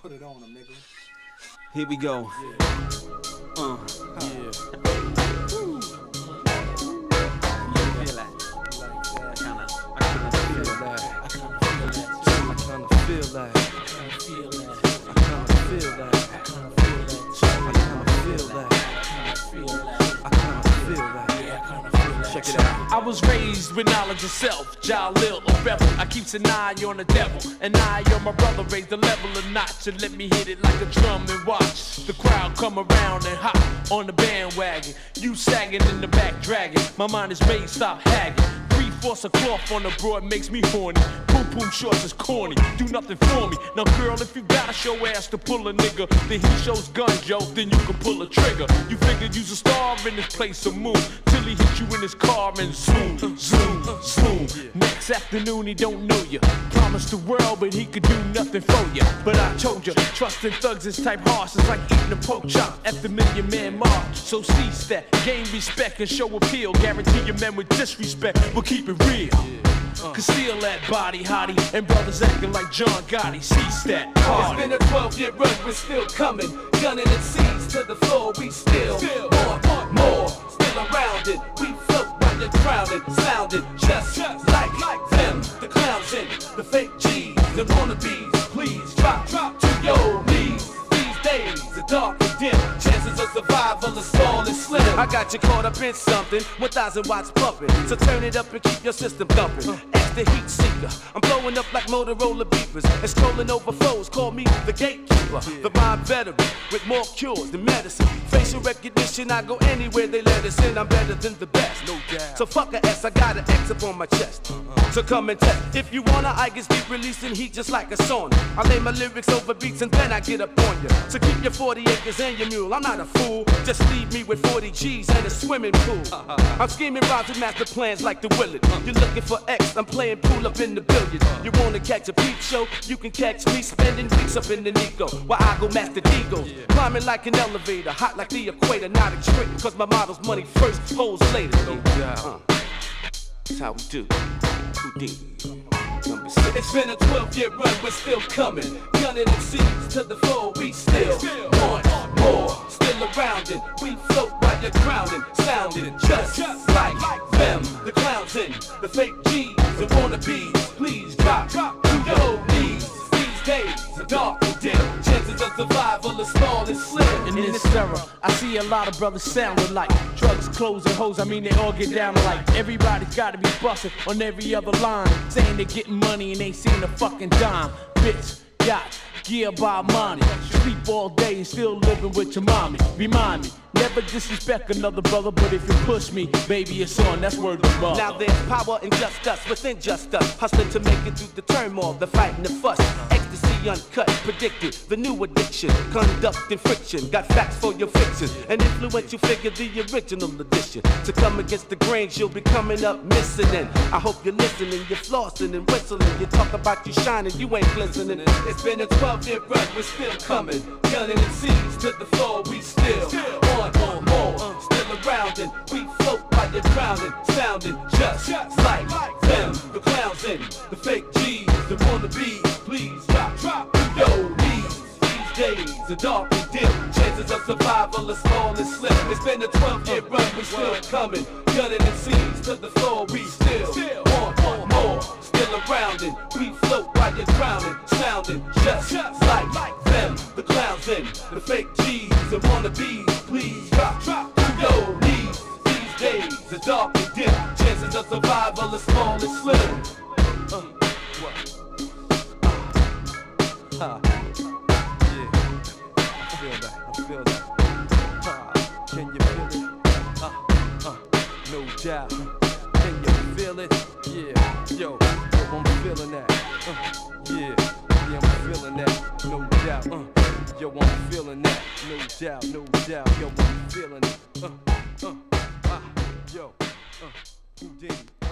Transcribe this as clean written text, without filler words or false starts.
Put it on him, nigga. Here we go. Yeah. Check it out. I was raised with knowledge of self, Jalil a rebel. I keeps an eye on the devil, an eye on my brother. Raise the level a notch and let me hit it like a drum and watch the crowd come around and hop on the bandwagon. You sagging in the back dragging. My mind is made, stop hagging. Force a cloth on the broad makes me horny. Boom boom shorts is corny, do nothing for me. Now girl, if you gotta show ass to pull a nigga, then he shows guns, yo, then you can pull a trigger. You figured you's a star in this place of moon, till he hit you in his car and zoom, zoom, zoom. Next afternoon he don't know you. Promised the world, but he could do nothing for you. But I told you, trusting thugs is type harsh. It's like eating a pork chop at the Million Man March. So cease that, gain respect and show appeal. Guarantee your men with disrespect will keep it real. Conceal that body, hottie, and brothers acting like John Gotti. Cease that party. It's been a 12-year run, we're still coming. Gunning and seas to the floor, we still more, still around it. We float while you're drowning, sounding just like them. The clowns in, the fake G's, the wannabes. Please drop to your knees. These days are dark and dim. Chances of survival are small and slim. I got you caught up in something, 1,000 watts pumping. So turn it up and keep your system thumping. The heat seeker, I'm blowing up like Motorola beepers and scrolling over foes. Call me the gatekeeper, the rhyme veteran with more cures than medicine. Facial recognition, I go anywhere they let us in. I'm better than the best, no doubt. So fuck a S, I got an X up on my chest. So come and test. If you wanna, I get deep releasing heat just like a sauna. I lay my lyrics over beats and then I get up on you. So keep your 40 acres and your mule. I'm not a fool. Just leave me with 40 G's and a swimming pool. I'm scheming rhymes with master plans like the Willard. You're looking for X, I'm playing pool up in the billiards. You wanna catch a peep show? You can catch me spending weeks up in the Nico, while I go master Deagle. Climbing like an elevator, hot like the equator, not a trick, cause my model's money first, hoes later. That's how we do. Houdini. It's been a 12-year run, we're still coming. Gunning and seas to the floor, we still want more. Still around it, we float while you're drowning. Sounding just like them. The clowns in, the fake G's, the wannabes. Please drop to your knees. These days are dark and dim. Chances of survival are small and slim. In this era, I see a lot of brothers sounding like drugs, clothes, and hoes. I mean, they all get down like everybody's gotta be busted on every other line. Saying they're getting money and ain't seen a fucking dime. Bitch, yacht, gear by money. Sleep all day and still living with your mommy. Remind me, never disrespect another brother, but if you push me, baby, it's on. That's word to mother. Now there's power in just us, within just us. Hustling to make it through the turmoil, the fight and the fuss. Ecstasy uncut, predicted, the new addiction. Conduct and friction, got facts for your fiction. An influential figure, the original edition. To come against the grains, you'll be coming up missing. And I hope you're listening, you're flossing and whistling. You talk about you shining, you ain't glistening. It's been a 12-year run, we're still coming. Gunning and seas to the floor, we still on more. Still around and we float while you're drowning. Sounding just like them. The clowns in, the fake G's, the wannabes. Please drop to your knees. These days are dark and dim. Chances of survival are small and slim. It's been a 12-year run, we're still coming. Gunning and seas to the floor, we still want more. Still around and we float while you're drowning. Sounding just like them. The clowns in, the fake G's, the wannabes. Please drop to your knees. These days are dark and dim. Chances of survival are small and slim. Yeah, I feel that. Can you feel it? No doubt. Can you feel it? Yeah, yo, I'm feeling that. Yeah, I'm feeling that. No doubt. Yo, I'm feeling that. No doubt, no doubt. Yo, I'm feeling it. Yo, Houdini.